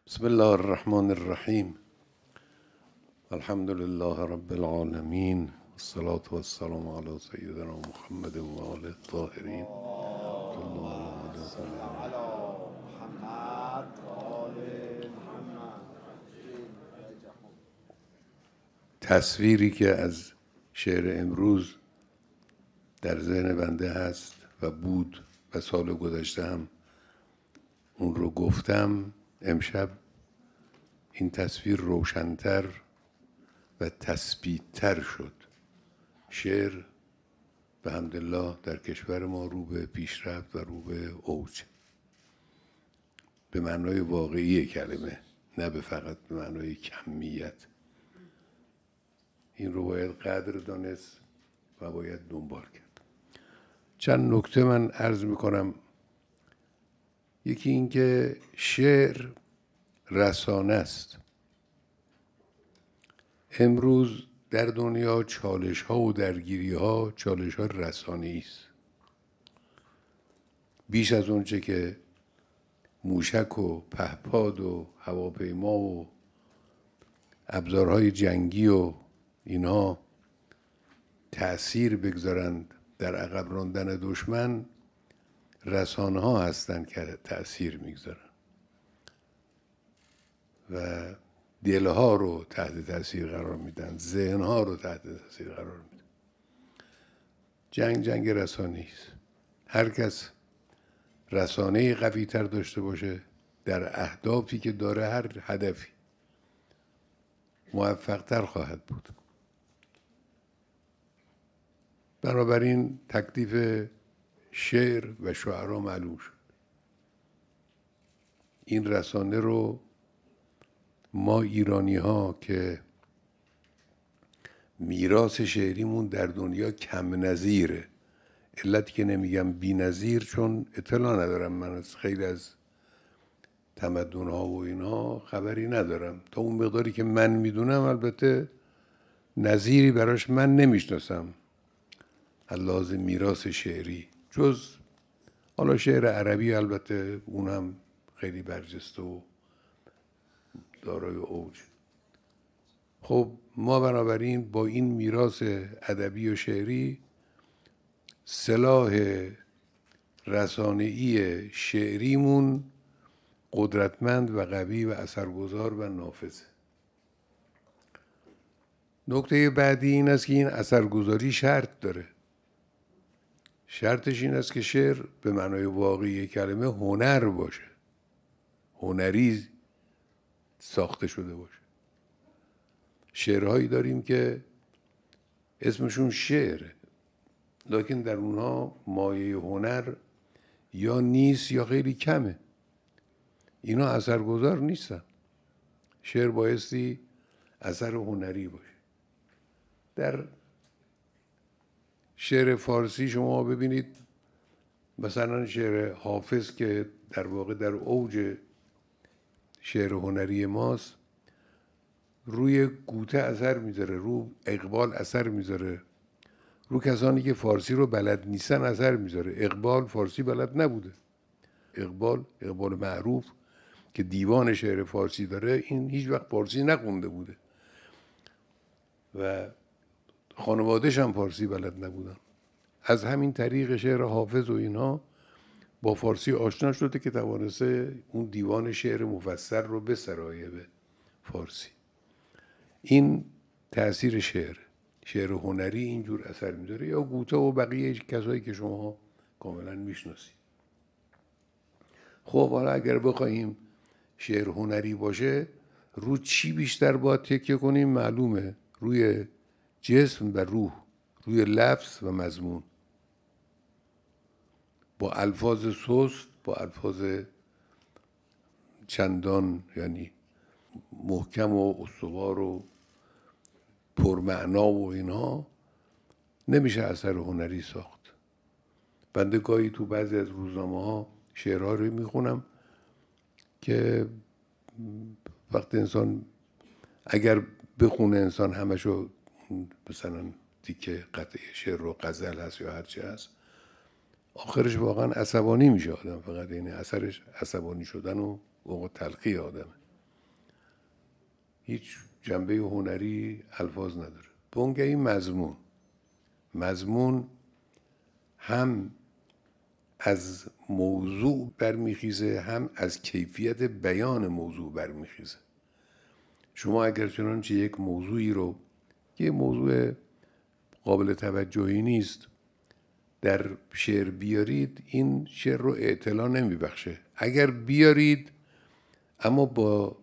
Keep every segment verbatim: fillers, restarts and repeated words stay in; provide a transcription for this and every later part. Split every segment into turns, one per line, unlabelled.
بسم الله الرحمن الرحیم. الحمد لله رب العالمین، والصلاة والسلام علی سیدنا محمد و آله الطاهرین. تصویری که از شعر امروز در ذهن بنده هست و بود و سال گذشته هم اون رو گفتم، امشب این تصویر روشن‌تر و تثبیت‌تر شد. شعر به حمدالله در کشور ما رو به پیشرفت و رو به اوج، به معنای واقعی کلمه، نه به فقط به معنای کمیت. این رو باید قدر دانست و باید دنبال کرد. چند نکته من عرض میکنم. یکی این که شعر رسانه است. امروز در دنیا چالش ها و درگیری ها چالش ها رسانه‌ای است. بیش از اونچه که موشک و پهپاد و هواپیما و ابزارهای جنگی و اینها تأثیر بگذارند در عقب راندن دشمن، رسانه ها هستند که تأثیر میگذارند و دلها رو تحت تأثیر قرار میدن، ذهنها رو تحت تأثیر قرار میدن. جنگ جنگ رسانه‌ای است. هر کس رسانه‌ای قوی تر داشته باشه در اهدافی که داره، هر هدفی، موفق تر خواهد بود. بنابراین تکلیف شعر و شعرا معلوم شد. این رسانه رو ما ایرانی ها که میراث شعریمون در دنیا کم نظیره، علتی که نمیگم بی نظیر چون اطلاع ندارم، من از خیلی از تمدن ها و اینها خبری ندارم، تا اون مقداری که من میدونم البته نظیری براش من نمیشناسم لازم میراث شعری، جز حالا شعر عربی، البته اون هم خیلی برجسته و دارای اوج. خب ما بنابراین با این میراث ادبی و شعری سلاح رسانه‌ای شعریمون قدرتمند و قوی و اثرگذار و نافذه. نکته بعدی این است که این اثرگذاری شرط داره. شرطش این است که شعر به معنای واقعی کلمه هنر باشه، هنری ساخته شده باشه. شعرهایی داریم که اسمشون شعره، لکن در اونها مایه هنر یا نیست یا خیلی کمه. اینا اثرگذار نیستن. شعر بایستی اثر هنری باشه. در شعر فارسی شما ببینید مثلا شعر حافظ که در واقع در اوج شعر هنری ماست، روی گوته اثر میذاره، رو اقبال اثر میذاره، رو کسانی که فارسی رو بلد نیستن اثر میذاره. اقبال فارسی بلد نبوده. اقبال اقبال معروف که دیوان شعر فارسی داره، این هیچ وقت فارسی نخونده بوده و خانواده‌ش هم فارسی بلد نبودن. از همین طریق شعر حافظ و اینها با فارسی آشنا شده که توانسته اون دیوان شعر مفسر رو بسرایه به فارسی. این تأثیر شعر شعر هنری اینجور اثر میذاره، یا گوته و بقیه کسایی که شما کاملا میشناسید. خب حالا اگر بخوایم شعر هنری باشه، رو چی بیشتر باید تکیه کنیم؟ معلومه روی جسم و روح، روی لفظ و مضمون، با الفاظ سست، با الفاظ چندان یعنی محکم و استوار و پرمعنا و اینها نمیشه اثر هنری ساخت. بنده گاهی تو بعضی از روزنامه ها شعرها رو میخونم که وقتی انسان اگر بخونه انسان همشو، مثلا تیکه قطعه شعر و غزل هست یا هرچی هست، آخرش واقعا عصبانی میشه آدم. فقط این اثرش عصبانی شدن و اوقات تلخی آدمه. هیچ جنبه هنری الفاظ نداره. بنگهی مضمون مضمون هم از موضوع برمیخیزه، هم از کیفیت بیان موضوع برمیخیزه. شما اگر چنانچه یک موضوعی رو که موضوع قابل توجهی نیست در شعر بیارید، این شعر رو اعتلا نمیبخشه. اگر بیارید اما با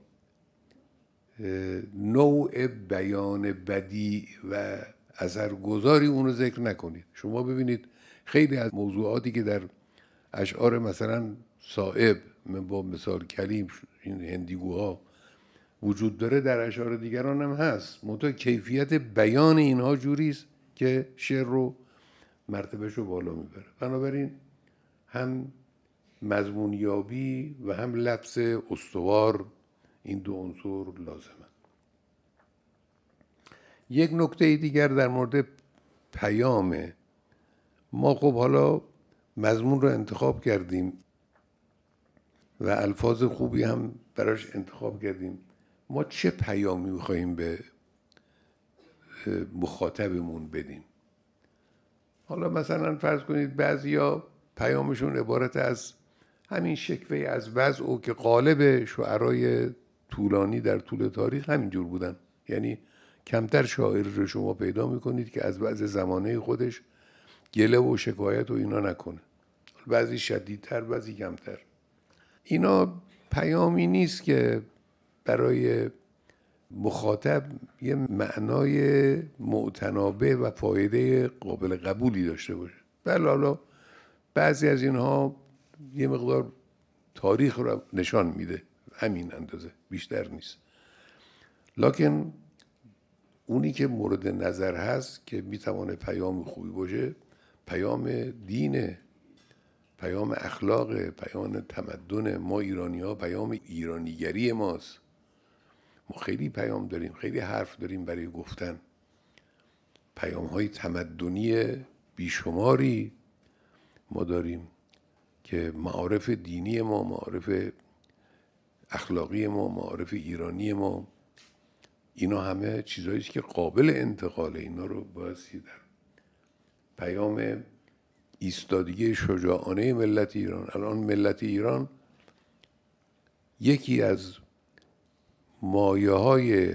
نوع بیان بدی و اثرگذاری اون رو ذکر نکنید. شما ببینید خیلی از موضوعاتی که در اشعار مثلا صائب، من با مثال کلیم، این هندیگوها وجود داره، در اشعار دیگران هم هست، منتها کیفیت بیان اینها جوریست که شعر رو مرتبهش رو بالا میبره. بنابراین هم مضمونیابی و هم لفظ استوار، این دو عنصر لازمه. یک نکته دیگر در مورد پیامه. ما خب حالا مضمون رو انتخاب کردیم و الفاظ خوبی هم براش انتخاب کردیم. ما چه پیامی می‌خوایم به مخاطبمون بدیم؟ حالا مثلا فرض کنید بعضیا پیامشون عبارت از همین شکوه از وضع و که غالب شعرای طولانی در طول تاریخ همینجور بودن. یعنی کمتر شاعر رو شما پیدا میکنید که از وضع زمانه خودش گله و شکایت و اینا نکنه. بعضی شدیدتر، بعضی کمتر. اینا پیامی نیست که برای مخاطب یه معنای معتنابه و فایده قابل قبولی داشته باشه. بله، حالا بعضی از اینها یه مقدار تاریخ رو نشان میده، همین اندازه، بیشتر نیست. لکن اونی که مورد نظر هست که میتوانه پیام خوبی باشه، پیام دینه، پیام اخلاق، پیام تمدن. ما ایرانی ها پیام ایرانیگری ماست. ما خیلی پیام داریم، خیلی حرف داریم برای گفتن. پیام های تمدنی بیشماری ما داریم که معارف دینی ما، معارف اخلاقی ما، معارف ایرانی ما، اینا همه چیزایی است که قابل انتقاله. اینا رو بایستی در پیام ایستادگی شجاعانه ملت ایران. الان ملت ایران یکی از مایه های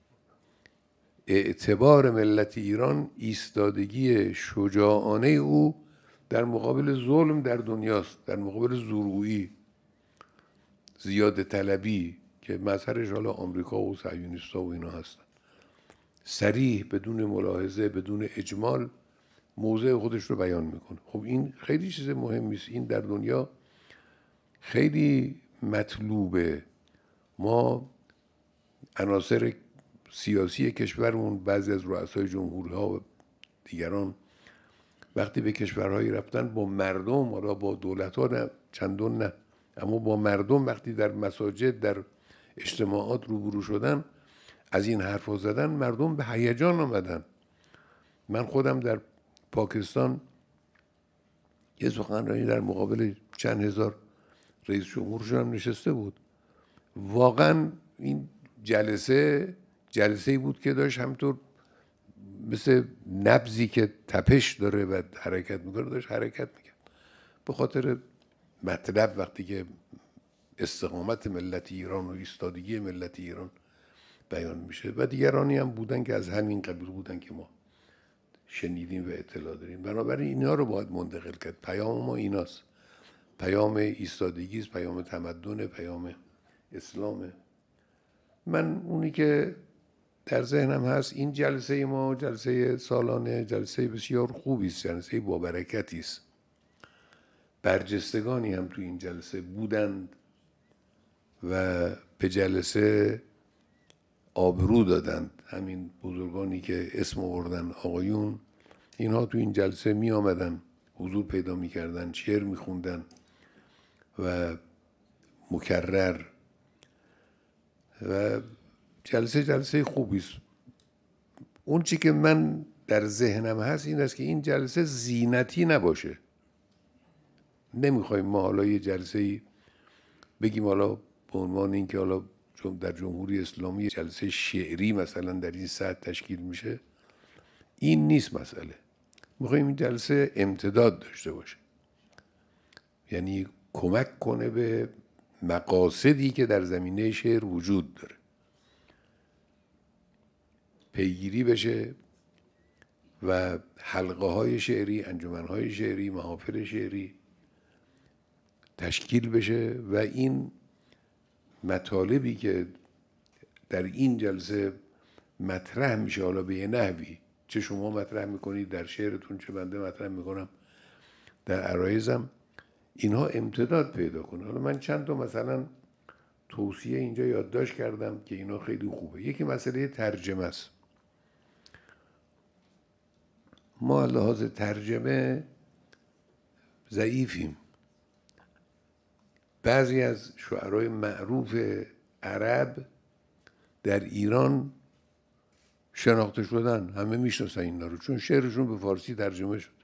اعتبار ملت ایران ایستادگی شجاعانه او در مقابل ظلم در دنیاست، در مقابل زورگویی، زیاده طلبی که مظهرش حالا آمریکا و صهیونیست‌ها و اینا هستن. صریح، بدون ملاحظه، بدون اجمال موضع خودش رو بیان میکنه. خب این خیلی چیز مهمی است. این در دنیا خیلی مطلوبه. ما عناصر سیاسی کشورمون، بعضی از رؤسای جمهورها و دیگران وقتی به کشورهایی رفتن با مردم، حالا با دولت‌ها نه چندون نه، اما با مردم وقتی در مساجد، در اجتماعات روبرو شدن، از این حرفا زدن، مردم به هیجان آمدن. من خودم در پاکستان یه سخنرانی در مقابل چند هزار رئیس جمهورشون نشسته بود. واقعا این جلسه جلسه‌ای بود که داشت همطور مثل نبضی که تپش داره و حرکت میکنه داشت حرکت میکرد، به خاطر مطلب وقتی که استقامت ملت ایران و ایستادگی ملت ایران بیان میشه. و دیگرانی هم بودن که از همین قبیل بودن که ما شنیدیم و اطلاع داریم. بنابراین اینا رو باید منتقل کرد. پیام ما ایناست، پیام ایستادگی است، پیام تمدن، پیام اسلامه. من اونی که در ذهنم هست، این جلسه ما جلسه سالانه، جلسه بسیار خوبی است، جلسه با برکتی است. برجستگانی هم تو این جلسه بودند و به جلسه آبرو دادند. همین بزرگانی که اسم آوردن، آقایون، اینها تو این جلسه می آمدن، حضور پیدا می کردن، شعر می خوندن و مکرر، و جلسه جلسه خوبی است. اون چی که من در ذهنم هست این است که این جلسه زینتی نباشه. نمیخوایم ما حالا یه جلسه بگیم حالا به عنوان این که حالا در جمهوری اسلامی جلسه شعری مثلا در این سطح تشکیل میشه، این نیست مسئله. میخوایم این جلسه امتداد داشته باشه، یعنی کمک کنه به مقاصدی که در زمینه شعر وجود داره، پیگیری بشه و حلقه های شعری، انجمن های شعری، محافل شعری تشکیل بشه و این مطالبی که در این جلسه مطرح میشه، حالا به یه نحوی، چه شما مطرح میکنید در شعرتون، چه بنده مطرح میکنم در عرایزم، اینها امتداد پیدا کنه. حالا من چند تا مثلا توصیه اینجا یادداشت کردم که اینا خیلی خوبه. یکی مسئله ترجمه است. ما لحاظ ترجمه ضعیفیم. بعضی از شعرهای معروف عرب در ایران شناخته شدن، همه میشناسن اینا رو، چون شعرشون به فارسی ترجمه شد.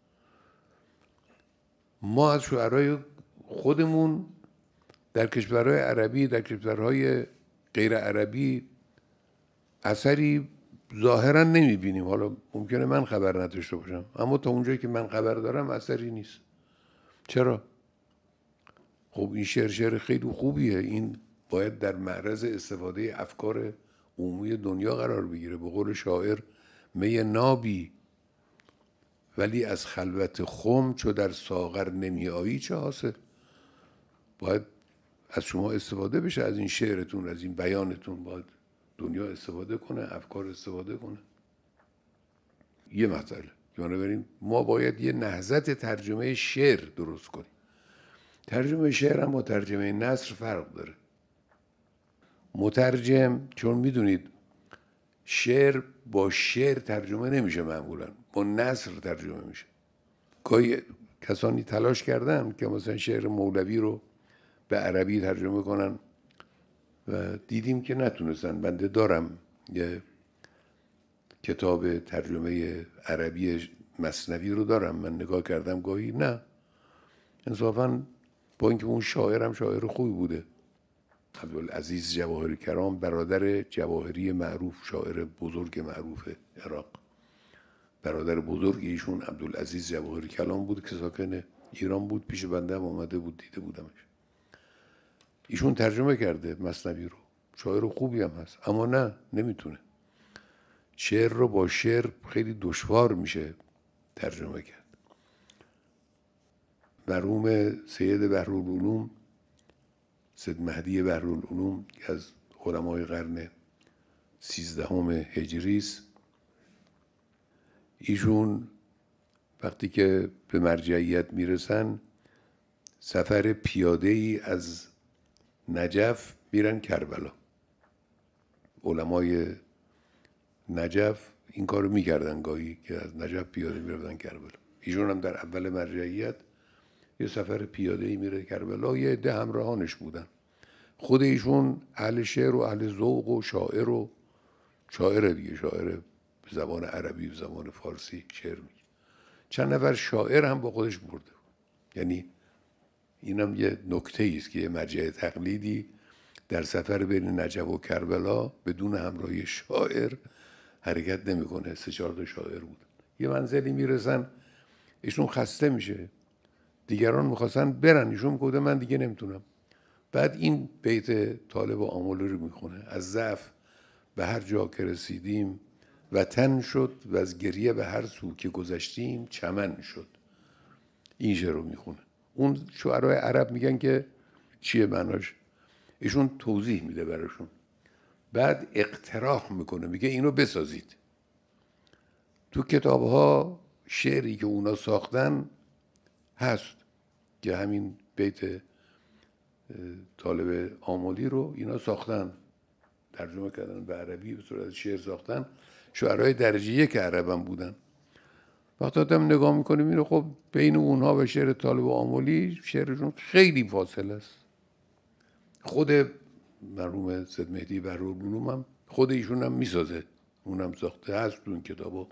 ما از شعرهای خودمون در کشورهای عربی، در کشورهای غیر عربی اثری ظاهرا نمیبینیم. حالا ممکنه من خبر نداشته باشم، اما تا اونجایی که من خبر دارم اثری نیست. چرا؟ خب این شعر شعر خیلی خوبیه، این باید در معرض استفاده افکار عمومی دنیا قرار بگیره. به قول شاعر، می نابی ولی از خلوت خم چو در ساغر نمی آیی چه حاصل. باید از شما استفاده بشه، از این شعرتون، از این بیانتون باید دنیا استفاده کنه، افکار استفاده کنه. یه مسئله که بنابراین ما باید یه نهضت ترجمه شعر درست کنیم. ترجمه شعر هم با ترجمه نثر فرق داره. مترجم، چون میدونید شعر با شعر ترجمه نمیشه، معمولا با نثر ترجمه میشه. گاهی کسانی تلاش کردن که مثلا شعر مولوی رو به عربی ترجمه کنن و دیدیم که نتونستن. بنده دارم یه کتاب ترجمه عربی مثنوی رو دارم، من نگاه کردم، گاهی نه، انصافاً با اینکه اون شاعرم شاعر خوبی بوده، عبدالعزیز جواهری کرام، برادر جواهری معروف، شاعر بزرگ معروف عراق، برادر بزرگ ایشون عبدالعزیز جواهری کرام بود که ساکن ایران بود، پیش بنده هم آمده بود، دیده بودمش. ایشون ترجمه کرده مثنوی رو، شاعر خوبی هم هست، اما نه، نمیتونه. شعر رو با شعر خیلی دشوار میشه ترجمه کرد. مرحوم سید بحرالعلوم، سید مهدی بحرالعلوم که از علمای قرن سیزدهم هجری است، ایشون وقتی که به مرجعیت میرسن سفر پیاده ای از نجف میرن کربلا. علمای نجف این کارو میکردن گاهی که از نجف پیاده میرفتن کربلا. ایشون هم در اول مرجعیت یه سفر پیاده ای میره کربلا، یه عده همراهانش بودن. خود ایشون اهل شعر و اهل ذوق و شاعر و شاعر دیگه، شاعر به زبان عربی و زبان فارسی شعر میگه. چند نفر شاعر هم با خودش برده. یعنی اینم یه نکته است که یه مرجع تقلیدی در سفر بین نجف و کربلا بدون همراهی شاعر حرکت نمیکنه. سه چهار تا شاعر بودن. یه منزلی میرسن، ایشون خسته میشه، دیگران میخواستن برن، ایشون گفته من دیگه نمیتونم. بعد این بیت طالب آملی رو میخونه: از ضعف به هر جا که رسیدیم وطن شد و از گریه به هر سو که گذشتیم چمن شد. این شعر رو میخونه. اون شعرهای عرب میگن که چیه معناش، ایشون توضیح میده براشون، بعد اقتراح میکنه، میگه اینو بسازید. تو کتابها شعری که اونا ساختن هست که همین بیت طالب آملی رو اینا ساختن، ترجمه کردن به عربی، به صورت شعر ساختن. شعرهای درجه یک عربم بودن. وقتی آدم نگاه میکنیم اینو، خب بین اونها و شعر طالب آملی شعرشون خیلی فاصله است. خود مرحوم سید مهدی بحرالعلوم هم خود ایشون هم میسازه، اونم ساخته هست تو این کتابا.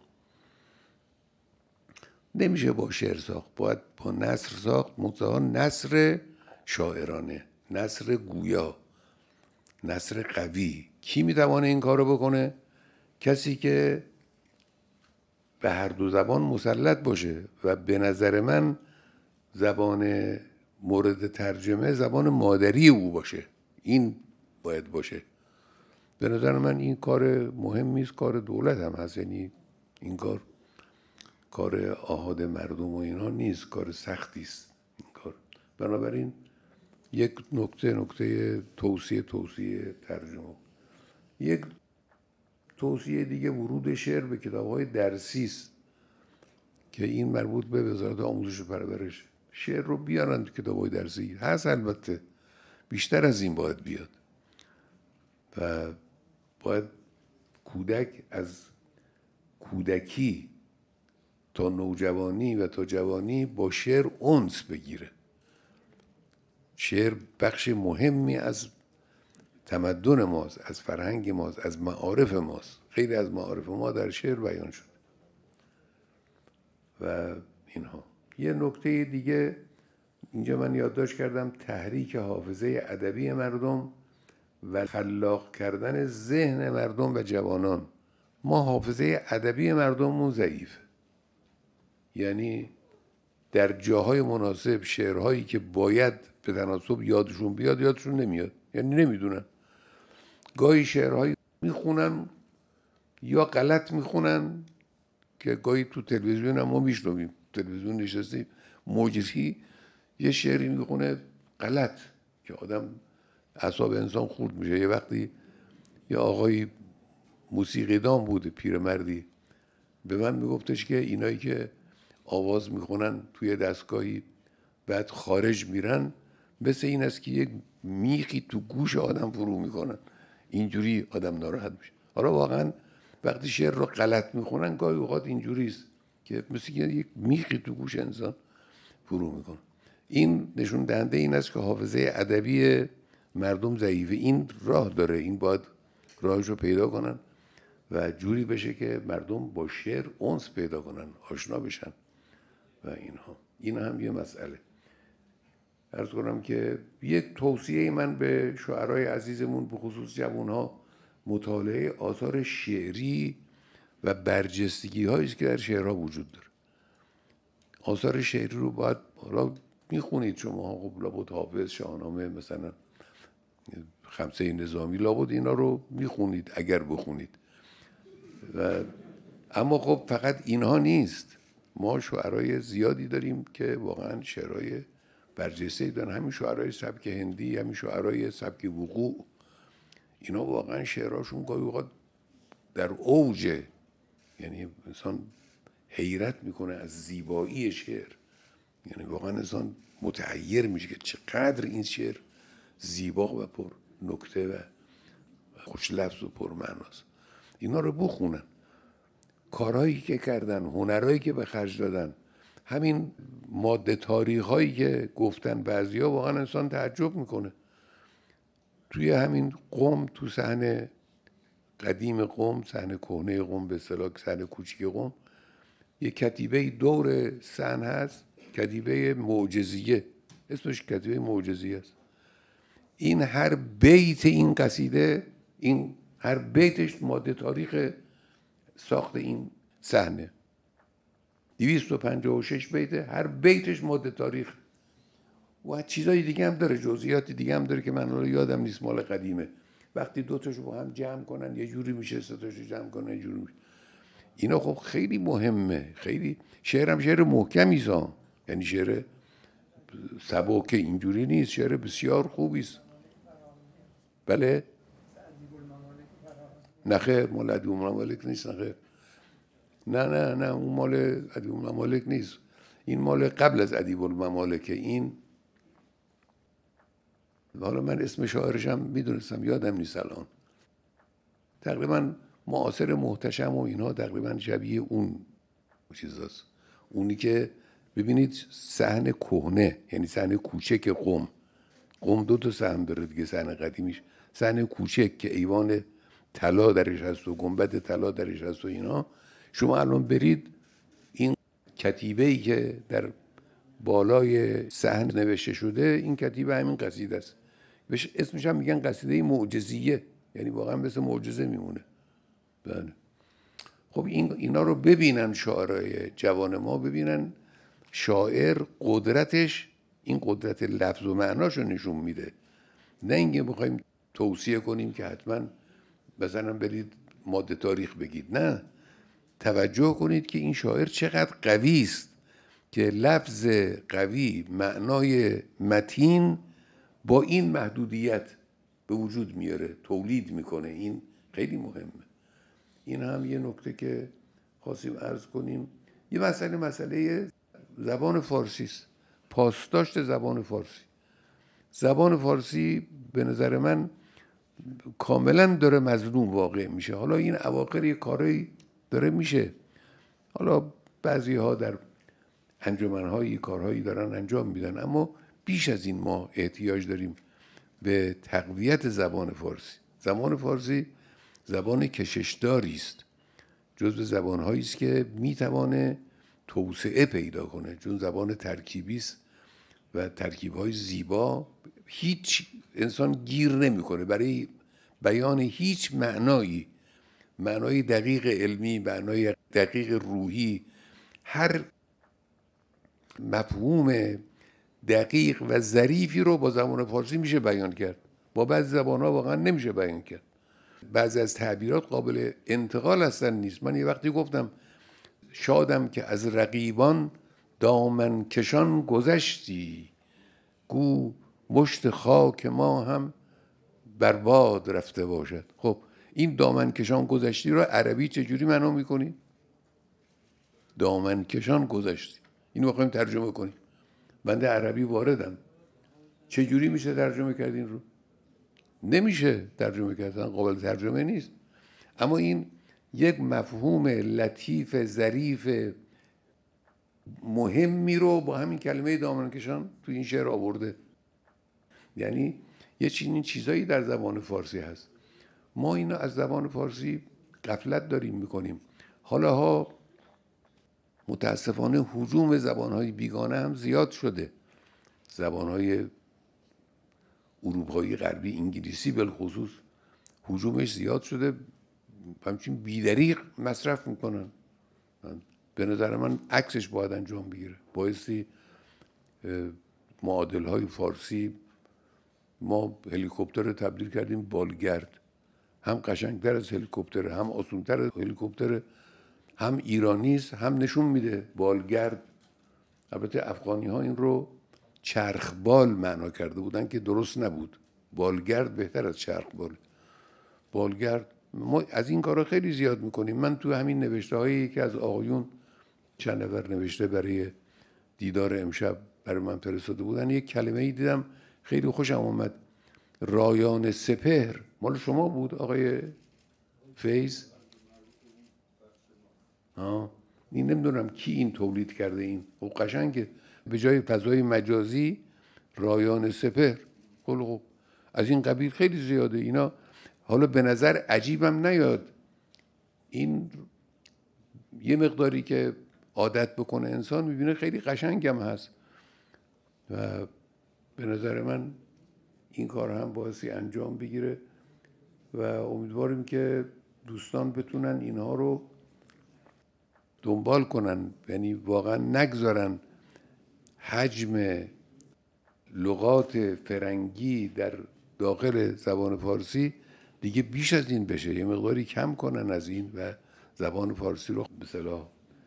نمیشه با شعر ساخت، باید با نثر ساخت، منتها نثر شاعرانه، نثر گویا. نثر قوی. کی میتوانه این کارو بکنه؟ کسی که به هر دو زبان مسلط باشه و به نظر من زبان مورد ترجمه زبان مادری او باشه. این باید باشه. به نظر من این کار مهمی است، کار دولت هم هست. یعنی این کار کار آحاد مردم و اینا نیست، کار سختی است این کار. بنابراین یک نکته نکته توصیه توصیه ترجمه. یک توصیه دیگه ورود شعر به کتاب‌های درسی است که این مربوط به وزارت آموزش و پرورش. شعر رو بیارن تو کتاب‌های درسی. هست البته، بیشتر از این باید بیاد و باید کودک از کودکی تا نوجوانی و تا جوانی با شعر انس بگیره. شعر بخش مهمی از تمدن ماست، از فرهنگ ماست، از معارف ماست. خیلی از معارف ما در شعر بیان شد و اینها. یه نکته دیگه اینجا من یادداشت کردم، تحریک حافظه ادبی مردم و خلاق کردن ذهن مردم و جوانان. ما حافظه ادبی مردممون ضعیفه، یعنی در جاهای مناسب شعرهایی که باید به تناسب یادشون بیاد یادشون نمیاد، یعنی نمیدونن. گاهی شعرهایی میخونن یا غلط میخونن که گاهی تو تلویزیون هم ما میشنویم، تلویزیون نشستیم مجری یه شعری میخونه غلط که آدم اعصاب انسان خورد میشه. یه وقتی یه آقای موسیقیدان بود، پیرمردی، به من میگفتش که اینایی که آواز میخونن توی دستگاهی بعد خارج میرن مثل این است که یک میخی تو گوش آدم فرو میکنن، اینجوری آدم ناراحت میشه. حالا واقعا وقتی شعر رو غلط میخونن گاهی اوقات اینجوری است که مثل یک میخی تو گوش انسان فرو میکنه. این نشون دهنده این است که حافظه ادبی مردم ضعیفه. این راه داره، این باید راهش رو پیدا کنن و جوری بشه که مردم با شعر انس پیدا کنن، آشنا بشن و اینها. این هم یه مسئله. عرض کنم که یک توصیه من به شاعرای عزیزمون به خصوص جوانها، مطالعه آثار شعری و برجستگی هایی است که در شعرها وجود داره. آثار شعری رو باید حالا میخونید شما، خب لابد حافظ، شاهنامه، مثلا خمسه نظامی، لابد اینا رو میخونید اگر بخونید. و اما خب فقط اینها نیست، ما شعرهای زیادی داریم که واقعا شعرهای برجسته دارن. همین شعرهای سبک هندی، همین شعرهای سبک وقوع، اینا واقعا شعرهاشون گاهی اوقات در اوجه، یعنی انسان حیرت میکنه از زیبایی شعر. یعنی واقعا انسان متحیر میشه که چقدر این شعر زیبا و پر نکته و خوش لفظ و پر معناست. اینا رو بخونن. کارهایی که کردن، هنرهایی که به خرج دادن، همین ماده تاریخایی که گفتن بعضیا، واقعا انسان تعجب میکنه. توی همین قم، تو صحنه قدیم قم، صحنه کهنه قم، به اصطلاح صحنه کوچیک قم، یک کتیبه دور صحن هست، کتیبه معجزیه، اسمش کتیبه معجزیه است. این هر بیت این قصیده، این هر بیتش ماده تاریخ ساخت این صحنه. دویست و پنجاه و شش بیته، هر بیتش ماده تاریخ و چیزای دیگه هم داره، جزئیات دیگه هم داره که من الان یادم نیست، مال قدیمه. وقتی دو تاشو با هم جمع کنن یه جوری میشه، سه تاشو جمع کنن یه جوری میشه. اینا خب خیلی مهمه. خیلی شعر هم شعر محکمی است، یعنی شعر سبک اینجوری نیست، شعر بسیار خوبی است. بله؟ نه خیر، مال ادیب الممالک نیست. نه خیر، نه نه نه اون مال ادیب الممالک نیست، این مال قبل از ادیب الممالک. این حالا من اسم شاعرش هم میدونستم، یادم نیست الان. تقریبا معاصر محتشم و اینها تقریبا شبیه اون چیزاست. اونی که ببینید صحن کهنه، یعنی صحن کوچک قم. قم دو تا صحن داره دیگه، صحن قدیمیش صحن کوچک که ایوان طلا درش هست و گنبد طلا درش هست و اینا. شما الان برید این کتیبه‌ای که در بالای صحن نوشته شده، این کتیبه همین قصیده است بهش اسمش هم میگن قصیده معجزیه، یعنی واقعا مثل معجزه میمونه. بله. خب این اینا رو ببینن شاعرای جوان ما، ببینن شاعر قدرتش این قدرت لفظ و معناشو نشون میده، نه اینکه بخوایم توصیه کنیم که حتما مثلا برید ماده تاریخ بگید. نه، توجه کنید که این شاعر چقدر قوی است که لفظ قوی، معنای متین با این محدودیت به وجود میاره، تولید میکنه. این خیلی مهمه. این هم یه نکته که خواستیم عرض کنیم. یه مسئله مسئله زبان فارسی است، پاسداشت زبان فارسی. زبان فارسی به نظر من کاملا داره مظلوم واقع میشه. حالا این اواخر یه کاری داره میشه، حالا بعضی ها در انجمن‌هایی کارهایی دارن انجام میدن، اما بیش از این ما احتیاج داریم به تقویت زبان فارسی. زبان فارسی زبان کششداری است، جزو زبان‌هایی است که میتوانه توسعه پیدا کنه، چون زبان ترکیبی است و ترکیب‌های زیبا هیچ انسان گیر نمی‌کنه برای بیان هیچ معنایی، معنای دقیق علمی، معنای دقیق روحی، هر مفهوم دقیق و ظریفی رو با زبان فارسی میشه بیان کرد. با بعضی زبان‌ها واقعا نمیشه بیان کرد. بعضی از تعبیرات قابل انتقال اصلا نیست. من یه وقتی گفتم شادم که از رقیبان دامن کشان گذشتی، گو مشت خاک ما هم برباد رفته باشد. خب این دامن کشان گذشتی رو عربی چجوری معنا میکنی؟ دامن کشان گذشتی، اینو بخوایم ترجمه کنیم. بنده عربی واردم، چجوری میشه ترجمه کرد این رو؟ نمیشه ترجمه کردن، قابل ترجمه نیست. اما این یک مفهوم لطیف ظریف مهمی رو با همین کلمه دامن کشان تو این شعر آورده. یعنی یه چنین چیزایی در زبان فارسی هست. ما اینا از زبان فارسی غفلت داریم میکنیم. حالا ها متاسفانه هجوم زبانهای بیگانه هم زیاد شده. زبانهای اروپایی غربی، انگلیسی بالخصوص، هجومش زیاد شده، همچین بیدریق مصرف میکنن. به نظر من عکسش باید انجام بگیره. بایستی معادل های فارسی، ما هلیکوپتر رو تبدیل کردیم بالگرد، هم قشنگتر از هلیکوپتر، هم آسونتر از هلیکوپتر، هم ایرانی است، هم نشون میده بالگرد. البته افغانی ها این رو چرخبال معنا کرده بودن که درست نبود. بالگرد بهتر از چرخبال. بالگرد ما از این کارا خیلی زیاد میکنیم. من تو همین نوشته هایی که از آقایون چند نفر نوشته برای دیدار امشب برای من فرستاده بودن، یک کلمه ای دیدم خیلی خوشم اومد. رایان سپهر مال شما بود آقای فیض؟ ها، این نمیدونم کی این تولید کرده. این خب قشنگه، به جای فضای مجازی رایان سپهر. خب از این قبیل خیلی زیاده اینا. حالا به نظر عجیبم نیاد، این یه مقداری که عادت بکنه انسان میبینه خیلی قشنگم هست و به نظر من این کار هم باعثی انجام بگیره و امیدواریم که دوستان بتونن اینها رو دنبال کنن، یعنی واقعا نگذارن حجم لغات فرنگی در داخل زبان فارسی دیگه بیش از این بشه. یه مقداری کم کنن از این و زبان فارسی رو به اصطلاح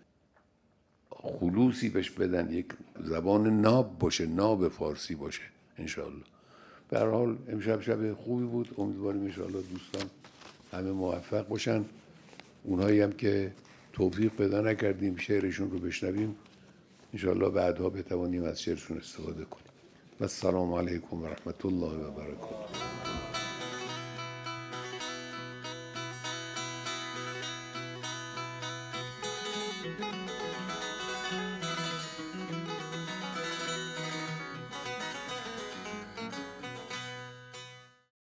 خلوصی بهش بدن، یک زبان ناب باشه، ناب فارسی باشه انشاءالله. به هر حال امشب شب خوبی بود، امیدواریم انشاءالله دوستان همه موفق باشن. اونهایی هم که توفیق پیدا نکردیم شعرشون رو بشنویم، انشاءالله بعدها بتوانیم از شعرشون استفاده کنیم. و السلام علیکم و رحمت الله و برکاته.